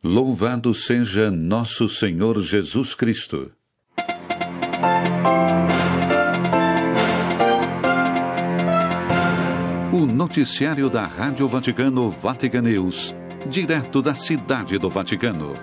Louvado seja nosso Senhor Jesus Cristo. O noticiário da Rádio Vaticano, Vatican News, direto da Cidade do Vaticano.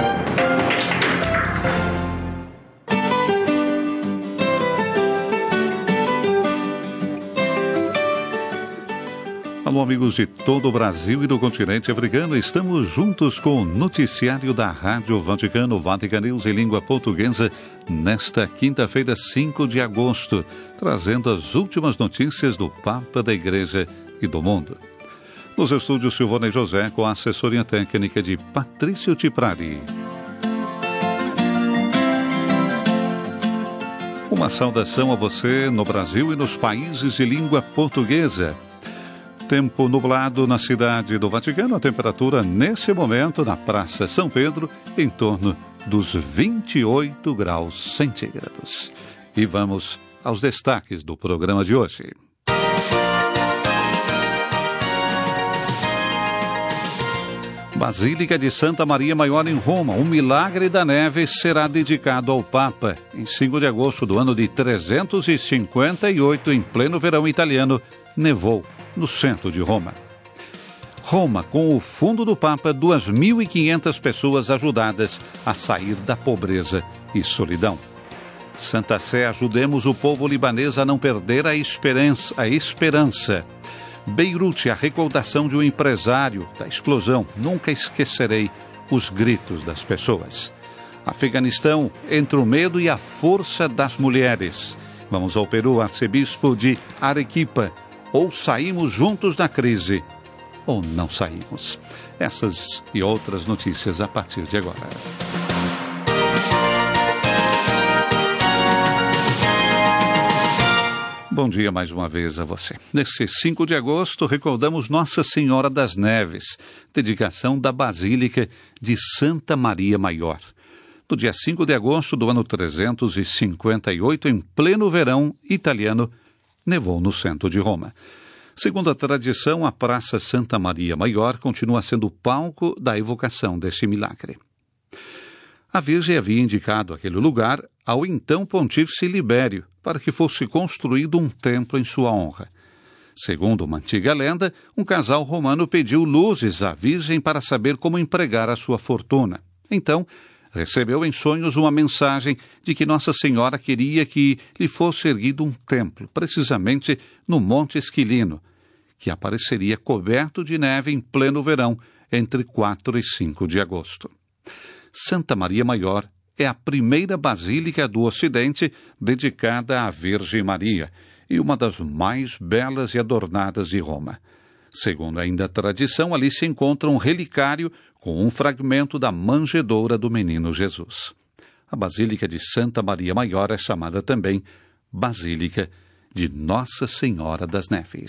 Alô, amigos de todo o Brasil e do continente africano, estamos juntos com o noticiário da Rádio Vaticano, Vatican News em língua portuguesa, nesta quinta-feira, 5 de agosto, trazendo as últimas notícias do Papa, da Igreja e do mundo. Nos estúdios, Silvana e José, com a assessoria técnica de Patrício Tiprari. Uma saudação a você no Brasil e nos países de língua portuguesa. Tempo nublado na cidade do Vaticano, a temperatura nesse momento na Praça São Pedro em torno dos 28 graus centígrados. E vamos aos destaques do programa de hoje. Basílica de Santa Maria Maior em Roma, o milagre da neve será dedicado ao Papa. Em 5 de agosto do ano de 358, em pleno verão italiano, nevou no centro de Roma. Roma, com o fundo do Papa, 2.500 pessoas ajudadas a sair da pobreza e solidão. Santa Sé, ajudemos o povo libanês a não perder a esperança. Beirute, a recordação de um empresário da explosão. Nunca esquecerei os gritos das pessoas. Afeganistão, entre o medo e a força das mulheres. Vamos ao Peru, arcebispo de Arequipa. Ou saímos juntos da crise, ou não saímos. Essas e outras notícias a partir de agora. Bom dia mais uma vez a você. Nesse 5 de agosto, recordamos Nossa Senhora das Neves, dedicação da Basílica de Santa Maria Maior. No dia 5 de agosto do ano 358, em pleno verão italiano, nevou no centro de Roma. Segundo a tradição, a Praça Santa Maria Maior continua sendo o palco da evocação deste milagre. A Virgem havia indicado aquele lugar ao então pontífice Libério para que fosse construído um templo em sua honra. Segundo uma antiga lenda, um casal romano pediu luzes à Virgem para saber como empregar a sua fortuna. Então, recebeu em sonhos uma mensagem de que Nossa Senhora queria que lhe fosse erguido um templo, precisamente no Monte Esquilino, que apareceria coberto de neve em pleno verão, entre 4 e 5 de agosto. Santa Maria Maior é a primeira basílica do Ocidente dedicada à Virgem Maria e uma das mais belas e adornadas de Roma. Segundo ainda a tradição, ali se encontra um relicário com um fragmento da manjedoura do menino Jesus. A Basílica de Santa Maria Maior é chamada também Basílica de Nossa Senhora das Neves.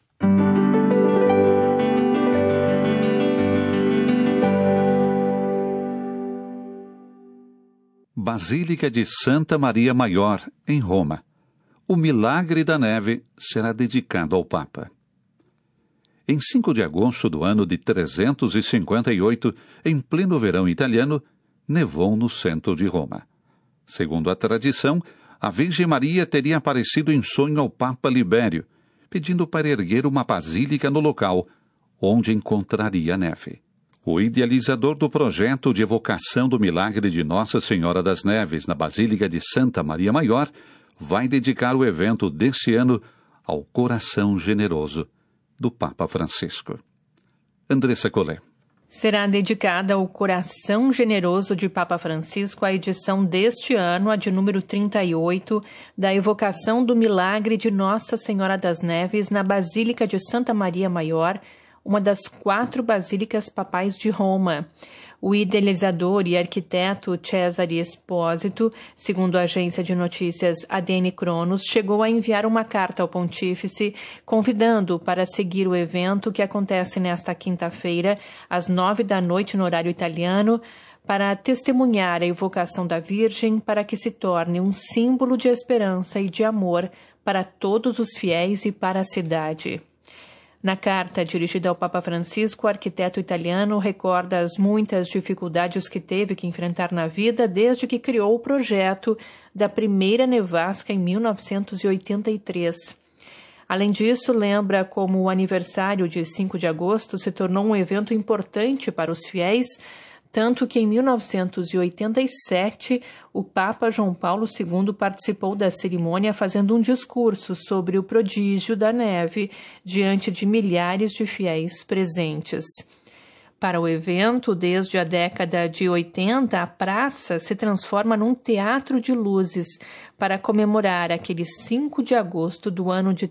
Basílica de Santa Maria Maior, em Roma. O milagre da neve será dedicado ao Papa. Em 5 de agosto do ano de 358, em pleno verão italiano, nevou no centro de Roma. Segundo a tradição, a Virgem Maria teria aparecido em sonho ao Papa Libério, pedindo para erguer uma basílica no local onde encontraria neve. O idealizador do projeto de evocação do milagre de Nossa Senhora das Neves na Basílica de Santa Maria Maior vai dedicar o evento deste ano ao coração generoso do Papa Francisco. Andressa Collet. Será dedicada ao coração generoso de Papa Francisco a edição deste ano, a de número 38, da evocação do milagre de Nossa Senhora das Neves na Basílica de Santa Maria Maior, uma das 4 basílicas papais de Roma. O idealizador e arquiteto Cesare Esposito, segundo a agência de notícias ADN Cronos, chegou a enviar uma carta ao pontífice convidando-o para seguir o evento que acontece nesta quinta-feira, às 9h no horário italiano, para testemunhar a evocação da Virgem para que se torne um símbolo de esperança e de amor para todos os fiéis e para a cidade. Na carta dirigida ao Papa Francisco, o arquiteto italiano recorda as muitas dificuldades que teve que enfrentar na vida desde que criou o projeto da primeira nevasca em 1983. Além disso, lembra como o aniversário de 5 de agosto se tornou um evento importante para os fiéis, tanto que em 1987 o Papa João Paulo II participou da cerimônia fazendo um discurso sobre o prodígio da neve diante de milhares de fiéis presentes. Para o evento, desde a década de 80, a praça se transforma num teatro de luzes para comemorar aquele 5 de agosto do ano de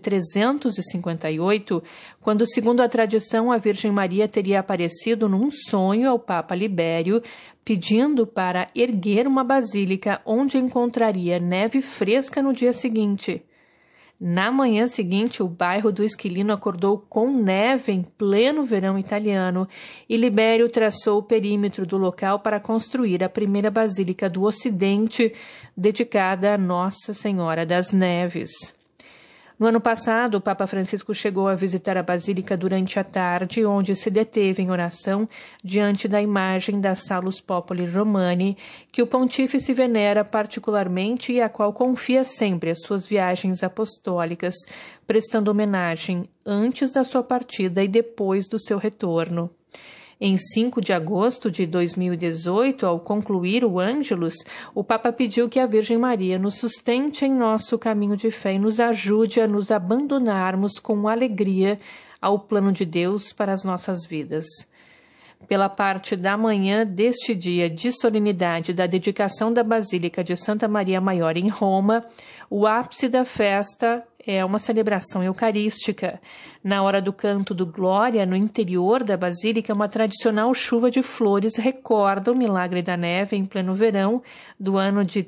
358, quando, segundo a tradição, a Virgem Maria teria aparecido num sonho ao Papa Libério, pedindo para erguer uma basílica onde encontraria neve fresca no dia seguinte. Na manhã seguinte, o bairro do Esquilino acordou com neve em pleno verão italiano e Libério traçou o perímetro do local para construir a primeira basílica do Ocidente, dedicada a Nossa Senhora das Neves. No ano passado, o Papa Francisco chegou a visitar a Basílica durante a tarde, onde se deteve em oração diante da imagem da Salus Populi Romani, que o pontífice venera particularmente e a qual confia sempre as suas viagens apostólicas, prestando homenagem antes da sua partida e depois do seu retorno. Em 5 de agosto de 2018, ao concluir o Ângelus, o Papa pediu que a Virgem Maria nos sustente em nosso caminho de fé e nos ajude a nos abandonarmos com alegria ao plano de Deus para as nossas vidas. Pela parte da manhã deste dia de solenidade da dedicação da Basílica de Santa Maria Maior em Roma, o ápice da festa é uma celebração eucarística. Na hora do canto do Glória, no interior da Basílica, uma tradicional chuva de flores recorda o milagre da neve em pleno verão do ano de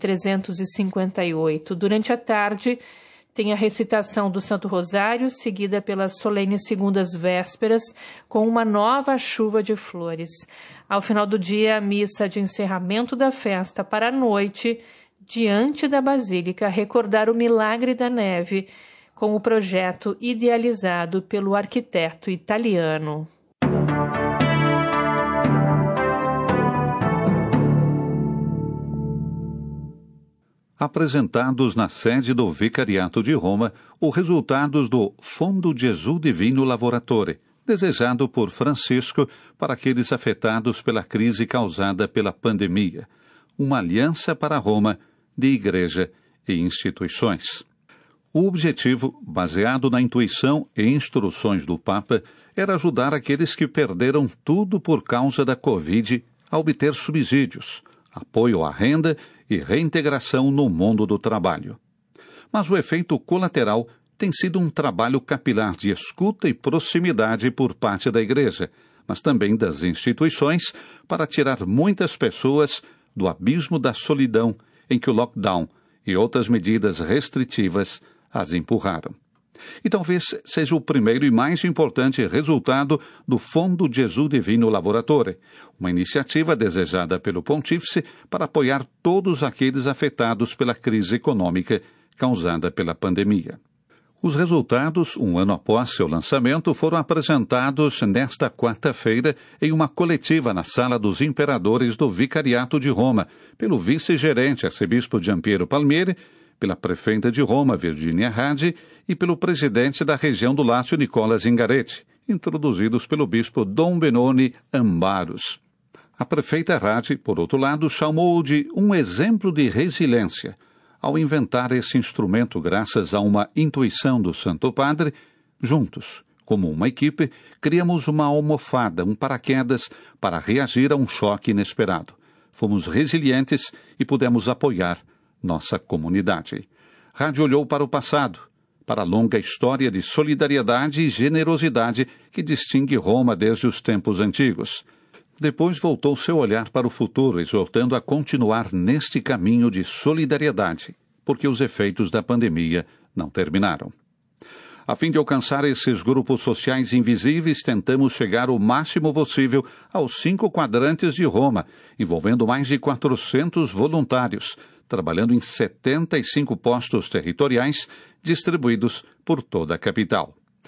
358. Durante a tarde, tem a recitação do Santo Rosário, seguida pelas solenes segundas vésperas, com uma nova chuva de flores. Ao final do dia, a missa de encerramento da festa para a noite, diante da Basílica, recordar o milagre da neve, com o projeto idealizado pelo arquiteto italiano. Apresentados na sede do Vicariato de Roma, os resultados do Fondo Gesù Divino Lavoratore, desejado por Francisco para aqueles afetados pela crise causada pela pandemia, uma aliança para Roma de igreja e instituições. O objetivo, baseado na intuição e instruções do Papa, era ajudar aqueles que perderam tudo por causa da Covid a obter subsídios, apoio à renda e reintegração no mundo do trabalho. Mas o efeito colateral tem sido um trabalho capilar de escuta e proximidade por parte da Igreja, mas também das instituições, para tirar muitas pessoas do abismo da solidão em que o lockdown e outras medidas restritivas as empurraram. E talvez seja o primeiro e mais importante resultado do Fondo Gesù Divino Lavoratore, uma iniciativa desejada pelo Pontífice para apoiar todos aqueles afetados pela crise econômica causada pela pandemia. Os resultados, um ano após seu lançamento, foram apresentados nesta quarta-feira em uma coletiva na Sala dos Imperadores do Vicariato de Roma, pelo vice-gerente arcebispo Giampiero Palmieri, pela prefeita de Roma, Virginia Raggi, e pelo presidente da região do Lácio, Nicola Zingaretti, introduzidos pelo bispo Dom Benoni Ambaros. A prefeita Raggi, por outro lado, chamou de um exemplo de resiliência, ao inventar esse instrumento graças a uma intuição do Santo Padre. Juntos, como uma equipe, criamos uma almofada, um paraquedas, para reagir a um choque inesperado. Fomos resilientes e pudemos apoiar nossa comunidade. Raggi olhou para o passado, para a longa história de solidariedade e generosidade que distingue Roma desde os tempos antigos. Depois voltou seu olhar para o futuro, exortando a continuar neste caminho de solidariedade, porque os efeitos da pandemia não terminaram. A fim de alcançar esses grupos sociais invisíveis, tentamos chegar o máximo possível aos 5 quadrantes de Roma, envolvendo mais de 400 voluntários, trabalhando em 75 postos territoriais distribuídos por toda a capital.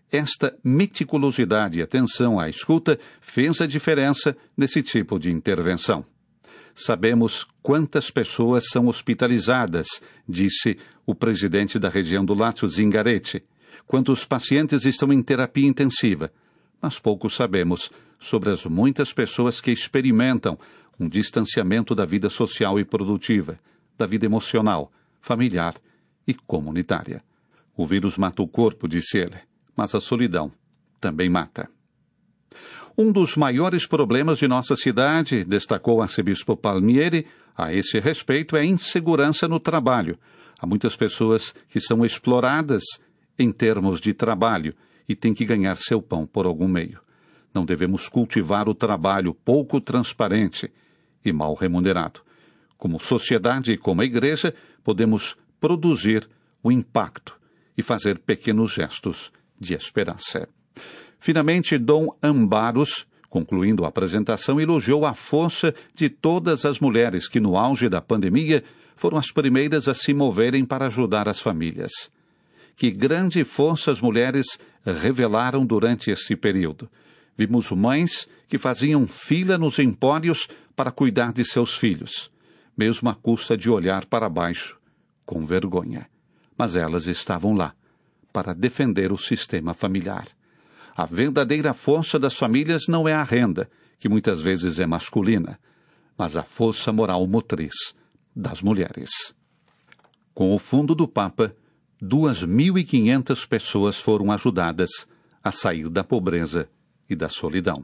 esta meticulosidade e atenção à escuta fez a diferença nesse tipo de intervenção. Sabemos quantas pessoas são hospitalizadas, disse o presidente da região do Lazio, Zingaretti, quantos pacientes estão em terapia intensiva, mas pouco sabemos sobre as muitas pessoas que experimentam um distanciamento da vida social e produtiva, da vida emocional, familiar e comunitária. O vírus mata o corpo, disse ele, mas a solidão também mata. Um dos maiores problemas de nossa cidade, destacou o arcebispo Palmieri, a esse respeito, é a insegurança no trabalho. Há muitas pessoas que são exploradas em termos de trabalho e têm que ganhar seu pão por algum meio. Não devemos cultivar o trabalho pouco transparente e mal remunerado. Como sociedade e como igreja, podemos produzir o impacto e fazer pequenos gestos de esperança. Finalmente, Dom Ambaros, concluindo a apresentação, elogiou a força de todas as mulheres que, no auge da pandemia, foram as primeiras a se moverem para ajudar as famílias. Que grande força as mulheres revelaram durante este período. Vimos mães que faziam fila nos empórios para cuidar de seus filhos, mesmo à custa de olhar para baixo, com vergonha. Mas elas estavam lá para defender o sistema familiar. A verdadeira força das famílias não é a renda, que muitas vezes é masculina, mas a força moral motriz das mulheres. Com o fundo do Papa, 2.500 pessoas foram ajudadas a sair da pobreza e da solidão.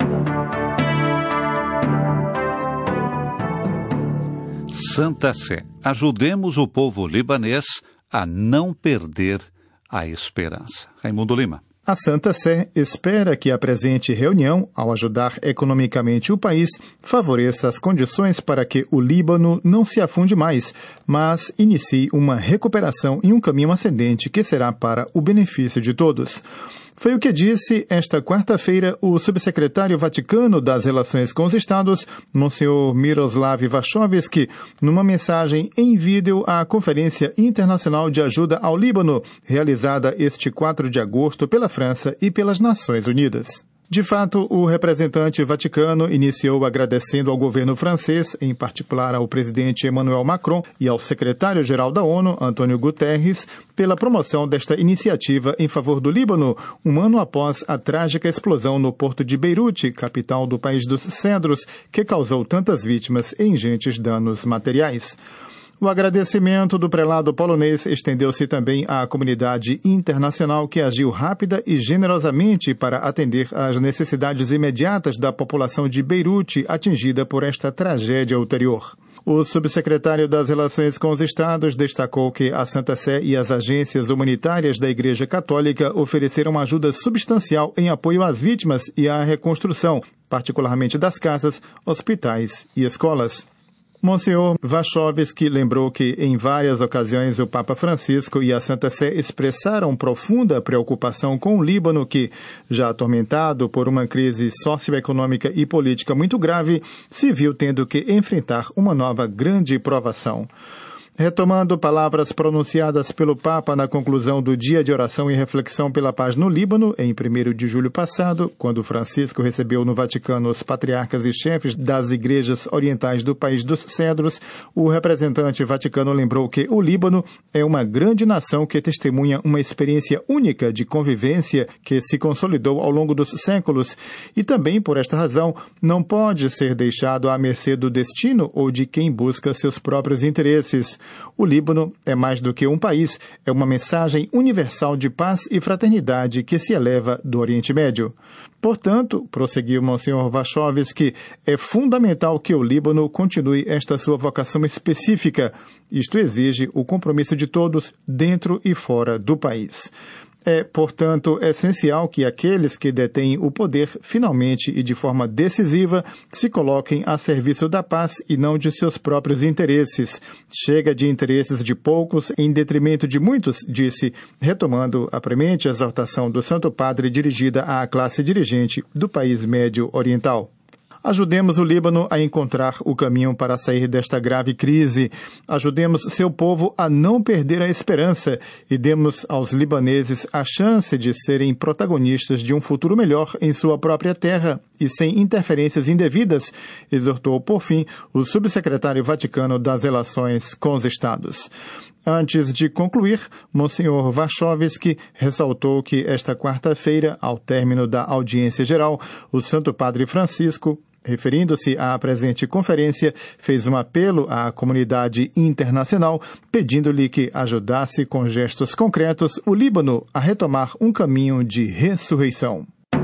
Santa Sé, ajudemos o povo libanês a não perder a esperança. Raimundo Lima. A Santa Sé espera que a presente reunião, ao ajudar economicamente o país, favoreça as condições para que o Líbano não se afunde mais, mas inicie uma recuperação em um caminho ascendente que será para o benefício de todos. Foi o que disse esta quarta-feira o subsecretário Vaticano das Relações com os Estados, Monsenhor Miroslav Vachovsky, numa mensagem em vídeo à Conferência Internacional de Ajuda ao Líbano, realizada este 4 de agosto pela França e pelas Nações Unidas. De fato, o representante vaticano iniciou agradecendo ao governo francês, em particular ao presidente Emmanuel Macron e ao secretário-geral da ONU, Antônio Guterres, pela promoção desta iniciativa em favor do Líbano, um ano após a trágica explosão no porto de Beirute, capital do país dos cedros, que causou tantas vítimas e ingentes danos materiais. O agradecimento do prelado polonês estendeu-se também à comunidade internacional que agiu rápida e generosamente para atender às necessidades imediatas da população de Beirute atingida por esta tragédia ulterior. O subsecretário das Relações com os Estados destacou que a Santa Sé e as agências humanitárias da Igreja Católica ofereceram ajuda substancial em apoio às vítimas e à reconstrução, particularmente das casas, hospitais e escolas. Monsenhor Vachovsky lembrou que, em várias ocasiões, o Papa Francisco e a Santa Sé expressaram profunda preocupação com o Líbano que, já atormentado por uma crise socioeconômica e política muito grave, se viu tendo que enfrentar uma nova grande provação. Retomando palavras pronunciadas pelo Papa na conclusão do Dia de Oração e Reflexão pela Paz no Líbano, em 1º de julho passado, quando Francisco recebeu no Vaticano os patriarcas e chefes das igrejas orientais do país dos cedros, o representante vaticano lembrou que o Líbano é uma grande nação que testemunha uma experiência única de convivência que se consolidou ao longo dos séculos e também, por esta razão, não pode ser deixado à mercê do destino ou de quem busca seus próprios interesses. O Líbano é mais do que um país, é uma mensagem universal de paz e fraternidade que se eleva do Oriente Médio. Portanto, prosseguiu Monsenhor Vachovsky, é fundamental que o Líbano continue esta sua vocação específica. Isto exige o compromisso de todos dentro e fora do país. É, portanto, essencial que aqueles que detêm o poder, finalmente e de forma decisiva, se coloquem a serviço da paz e não de seus próprios interesses. Chega de interesses de poucos em detrimento de muitos, disse, retomando a premente exortação do Santo Padre dirigida à classe dirigente do país médio oriental. Ajudemos o Líbano a encontrar o caminho para sair desta grave crise. Ajudemos seu povo a não perder a esperança e demos aos libaneses a chance de serem protagonistas de um futuro melhor em sua própria terra e sem interferências indevidas, exortou, por fim, o subsecretário vaticano das Relações com os Estados. Antes de concluir, Monsenhor Warszawski ressaltou que esta quarta-feira, ao término da audiência geral, o Santo Padre Francisco, referindo-se à presente conferência, fez um apelo à comunidade internacional, pedindo-lhe que ajudasse com gestos concretos o Líbano a retomar um caminho de ressurreição.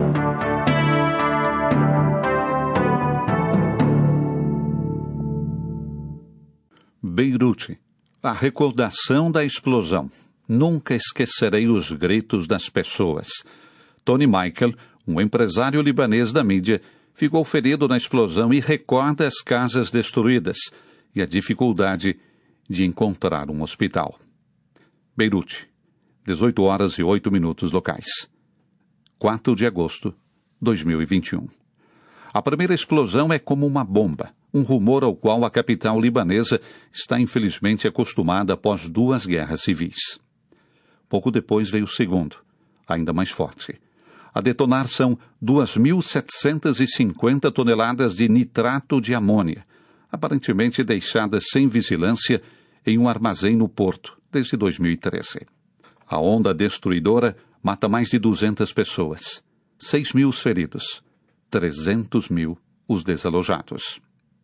Beirute. A recordação da explosão. Nunca esquecerei os gritos das pessoas. Tony Michael, um empresário libanês da mídia, ficou ferido na explosão e recorda as casas destruídas e a dificuldade de encontrar um hospital. Beirute, 18h08 locais. 4 de agosto de 2021. A primeira explosão é como uma bomba, um rumor ao qual a capital libanesa está infelizmente acostumada após 2 guerras civis. Pouco depois veio o segundo, ainda mais forte. A detonar são 2.750 toneladas de nitrato de amônia, aparentemente deixadas sem vigilância em um armazém no porto desde 2013. A onda destruidora mata mais de 200 pessoas, 6.000 os feridos, 300.000 os desalojados.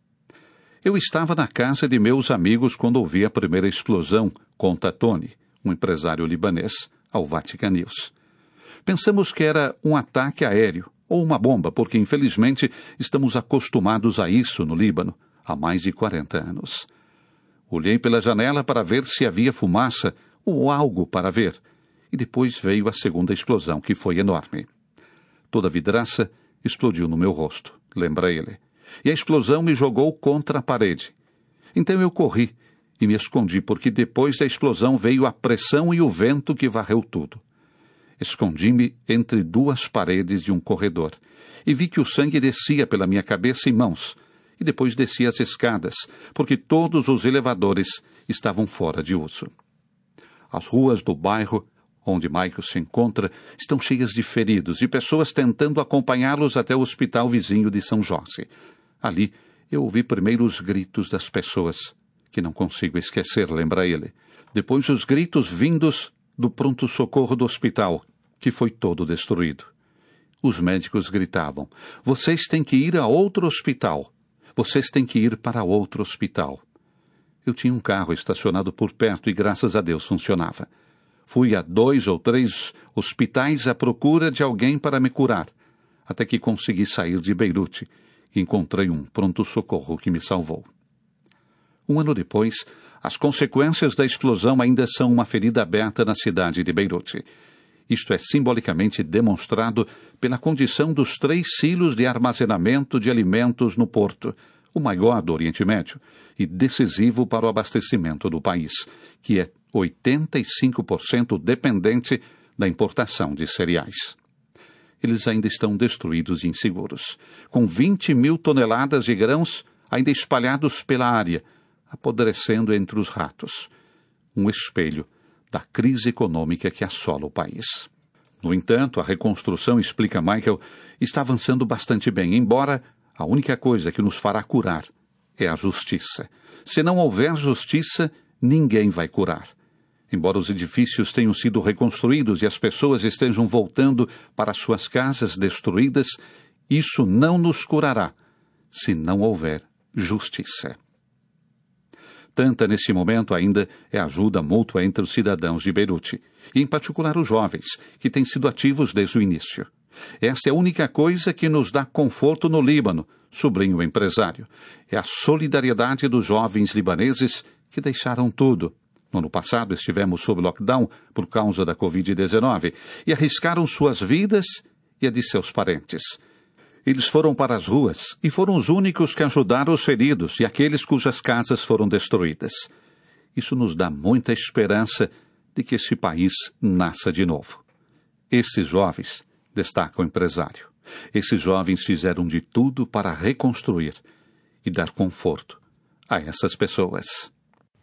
Eu estava na casa de meus amigos quando ouvi a primeira explosão, conta Tony, um empresário libanês, ao Vatican News. Pensamos que era um ataque aéreo ou uma bomba, porque infelizmente estamos acostumados a isso no Líbano há mais de 40 anos. Olhei pela janela para ver se havia fumaça ou algo para ver, e depois veio a segunda explosão, que foi enorme. Toda a vidraça explodiu no meu rosto, lembra ele. E a explosão me jogou contra a parede. Então eu corri e me escondi, porque depois da explosão veio a pressão e o vento que varreu tudo. Escondi-me entre 2 paredes de um corredor e vi que o sangue descia pela minha cabeça e mãos, e depois descia as escadas, porque todos os elevadores estavam fora de uso. As ruas do bairro onde Michael se encontra estão cheias de feridos e pessoas tentando acompanhá-los até o hospital vizinho de São Jorge. Ali, eu ouvi primeiro os gritos das pessoas, que não consigo esquecer, lembra ele. Depois os gritos vindos do pronto-socorro do hospital, que foi todo destruído. Os médicos gritavam: "Vocês têm que ir a outro hospital. Vocês têm que ir para outro hospital." Eu tinha um carro estacionado por perto e, graças a Deus, funcionava. Fui a 2 ou 3 hospitais à procura de alguém para me curar, até que consegui sair de Beirute e encontrei um pronto-socorro que me salvou. 1 ano depois, as consequências da explosão ainda são uma ferida aberta na cidade de Beirute. Isto é simbolicamente demonstrado pela condição dos 3 silos de armazenamento de alimentos no porto, o maior do Oriente Médio, e decisivo para o abastecimento do país, que é 85% dependente da importação de cereais. Eles ainda estão destruídos e inseguros, com 20.000 toneladas de grãos ainda espalhados pela área, apodrecendo entre os ratos. Um espelho da crise econômica que assola o país. No entanto, a reconstrução, explica Michael, está avançando bastante bem, embora a única coisa que nos fará curar é a justiça. Se não houver justiça, ninguém vai curar. Embora os edifícios tenham sido reconstruídos e as pessoas estejam voltando para suas casas destruídas, isso não nos curará se não houver justiça. Tanta neste momento ainda é a ajuda mútua entre os cidadãos de Beirute, e em particular os jovens, que têm sido ativos desde o início. Esta é a única coisa que nos dá conforto no Líbano, sublinha o empresário. É a solidariedade dos jovens libaneses que deixaram tudo. No ano passado estivemos sob lockdown por causa da Covid-19 e arriscaram suas vidas e a de seus parentes. Eles foram para as ruas e foram os únicos que ajudaram os feridos e aqueles cujas casas foram destruídas. Isso nos dá muita esperança de que esse país nasça de novo. Esses jovens, destaca o empresário, Esses jovens fizeram de tudo para reconstruir e dar conforto a essas pessoas.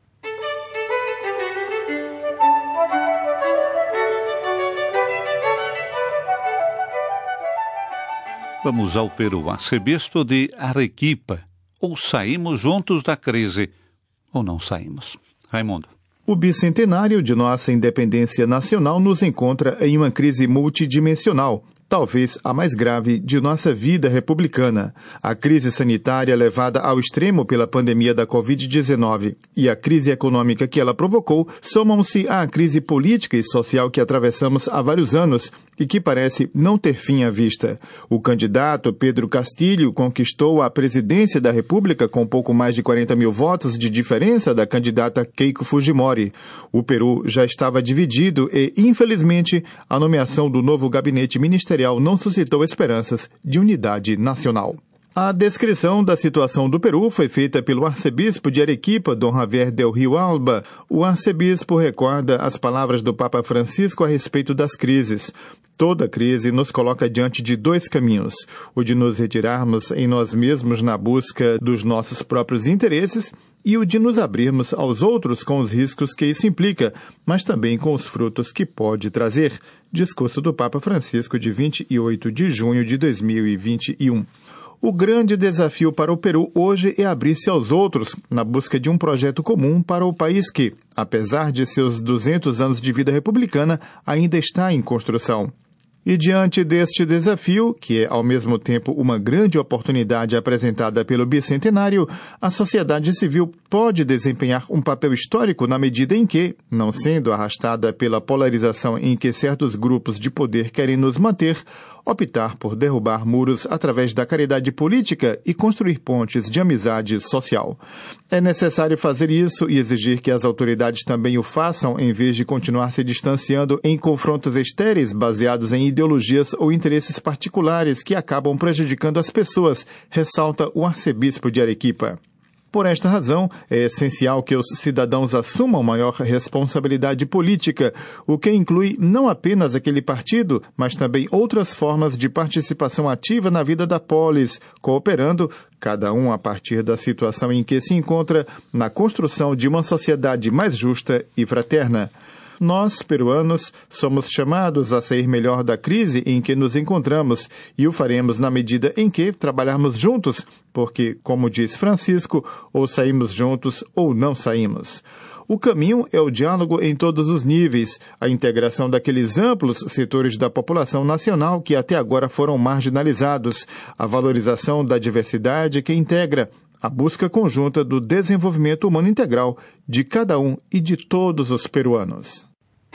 Vamos ao Peru. Arcebispo de Arequipa. Ou saímos juntos da crise, ou não saímos. Raimundo. O bicentenário de nossa independência nacional nos encontra em uma crise multidimensional, talvez a mais grave de nossa vida republicana. A crise sanitária levada ao extremo pela pandemia da Covid-19 e a crise econômica que ela provocou somam-se à crise política e social que atravessamos há vários anos e que parece não ter fim à vista. O candidato Pedro Castillo conquistou a presidência da República com pouco mais de 40 mil votos de diferença da candidata Keiko Fujimori. O Peru já estava dividido e, infelizmente, a nomeação do novo gabinete ministerial não suscitou esperanças de unidade nacional. A descrição da situação do Peru foi feita pelo arcebispo de Arequipa, Dom Javier del Rio Alba. O arcebispo recorda as palavras do Papa Francisco a respeito das crises. Toda crise nos coloca diante de dois caminhos: o de nos retirarmos em nós mesmos na busca dos nossos próprios interesses e o de nos abrirmos aos outros com os riscos que isso implica, mas também com os frutos que pode trazer. Discurso do Papa Francisco de 28 de junho de 2021. O grande desafio para o Peru hoje é abrir-se aos outros, na busca de um projeto comum para o país que, apesar de seus 200 anos de vida republicana, ainda está em construção. E diante deste desafio, que é ao mesmo tempo uma grande oportunidade apresentada pelo bicentenário, a sociedade civil pode desempenhar um papel histórico na medida em que, não sendo arrastada pela polarização em que certos grupos de poder querem nos manter, optar por derrubar muros através da caridade política e construir pontes de amizade social. É necessário fazer isso e exigir que as autoridades também o façam, em vez de continuar se distanciando em confrontos estéreis baseados em ideologias ou interesses particulares que acabam prejudicando as pessoas, ressalta o arcebispo de Arequipa. Por esta razão, é essencial que os cidadãos assumam maior responsabilidade política, o que inclui não apenas aquele partido, mas também outras formas de participação ativa na vida da polis, cooperando, cada um a partir da situação em que se encontra, na construção de uma sociedade mais justa e fraterna. Nós, peruanos, somos chamados a sair melhor da crise em que nos encontramos e o faremos na medida em que trabalharmos juntos, porque, como diz Francisco, ou saímos juntos ou não saímos. O caminho é o diálogo em todos os níveis, a integração daqueles amplos setores da população nacional que até agora foram marginalizados, a valorização da diversidade que integra, a busca conjunta do desenvolvimento humano integral de cada um e de todos os peruanos.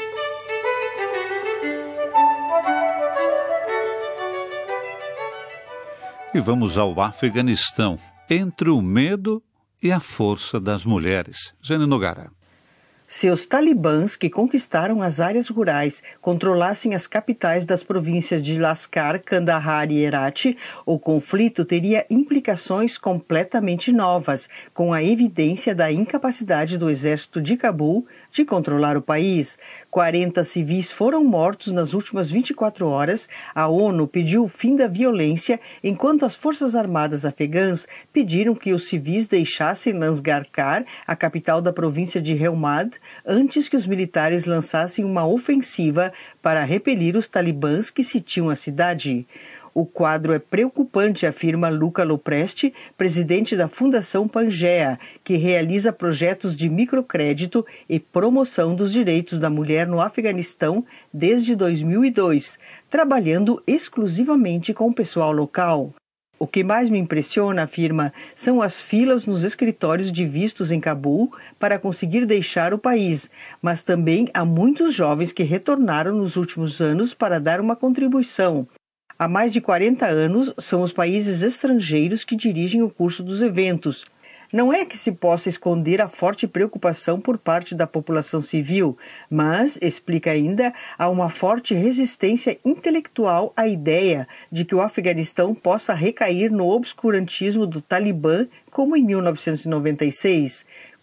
E vamos ao Afeganistão, entre o medo e a força das mulheres. Jane Nogara. Se os talibãs que conquistaram as áreas rurais controlassem as capitais das províncias de Lascar, Kandahar e Herat, o conflito teria implicações completamente novas, com a evidência da incapacidade do exército de Cabul de controlar o país. 40 civis foram mortos nas últimas 24 horas. A ONU pediu o fim da violência, enquanto as forças armadas afegãs pediram que os civis deixassem Lansgarkar, a capital da província de Helmand, antes que os militares lançassem uma ofensiva para repelir os talibãs que sitiam a cidade. O quadro é preocupante, afirma Luca Lopresti, presidente da Fundação Pangea, que realiza projetos de microcrédito e promoção dos direitos da mulher no Afeganistão desde 2002, trabalhando exclusivamente com o pessoal local. O que mais me impressiona, afirma, são as filas nos escritórios de vistos em Cabul para conseguir deixar o país, mas também há muitos jovens que retornaram nos últimos anos para dar uma contribuição. Há mais de 40 anos, são os países estrangeiros que dirigem o curso dos eventos. Não é que se possa esconder a forte preocupação por parte da população civil, mas, explica ainda, há uma forte resistência intelectual à ideia de que o Afeganistão possa recair no obscurantismo do Talibã, como em 1996.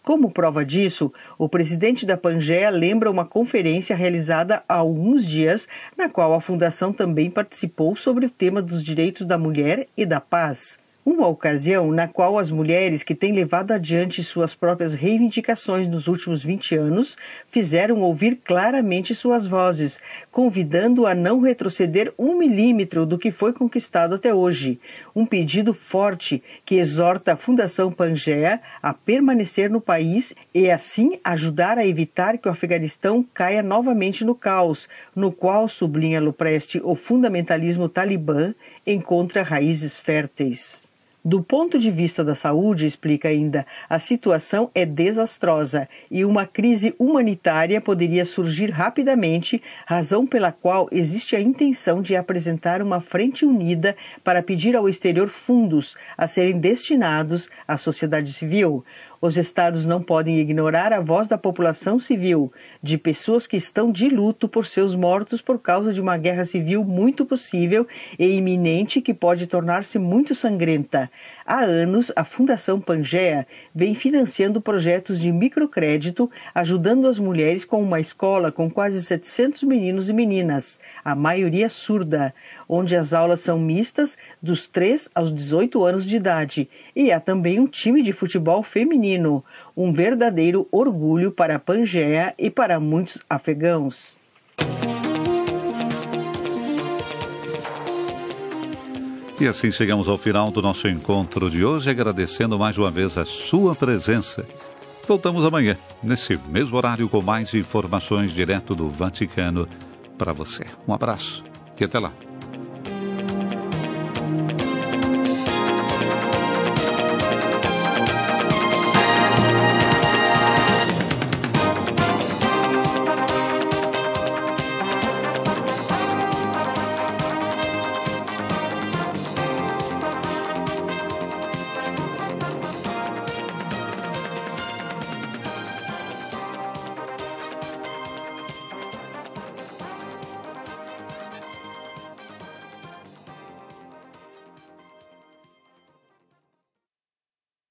Como prova disso, o presidente da Pangeia lembra uma conferência realizada há alguns dias, na qual a fundação também participou sobre o tema dos direitos da mulher e da paz. Uma ocasião na qual as mulheres que têm levado adiante suas próprias reivindicações nos últimos 20 anos fizeram ouvir claramente suas vozes, convidando a não retroceder 1 milímetro do que foi conquistado até hoje. Um pedido forte que exorta a Fundação Pangeia a permanecer no país e assim ajudar a evitar que o Afeganistão caia novamente no caos, no qual, sublinha Lopresti, o fundamentalismo talibã encontra raízes férteis. Do ponto de vista da saúde, explica ainda, a situação é desastrosa e uma crise humanitária poderia surgir rapidamente, razão pela qual existe a intenção de apresentar uma frente unida para pedir ao exterior fundos a serem destinados à sociedade civil. Os estados não podem ignorar a voz da população civil, de pessoas que estão de luto por seus mortos por causa de uma guerra civil muito possível e iminente que pode tornar-se muito sangrenta. Há anos, a Fundação Pangeia vem financiando projetos de microcrédito, ajudando as mulheres com uma escola com quase 700 meninos e meninas, a maioria surda, onde as aulas são mistas dos 3 aos 18 anos de idade. E há também um time de futebol feminino, um verdadeiro orgulho para a Pangeia e para muitos afegãos. E assim chegamos ao final do nosso encontro de hoje, agradecendo mais uma vez a sua presença. Voltamos amanhã, nesse mesmo horário, com mais informações direto do Vaticano para você. Um abraço e até lá.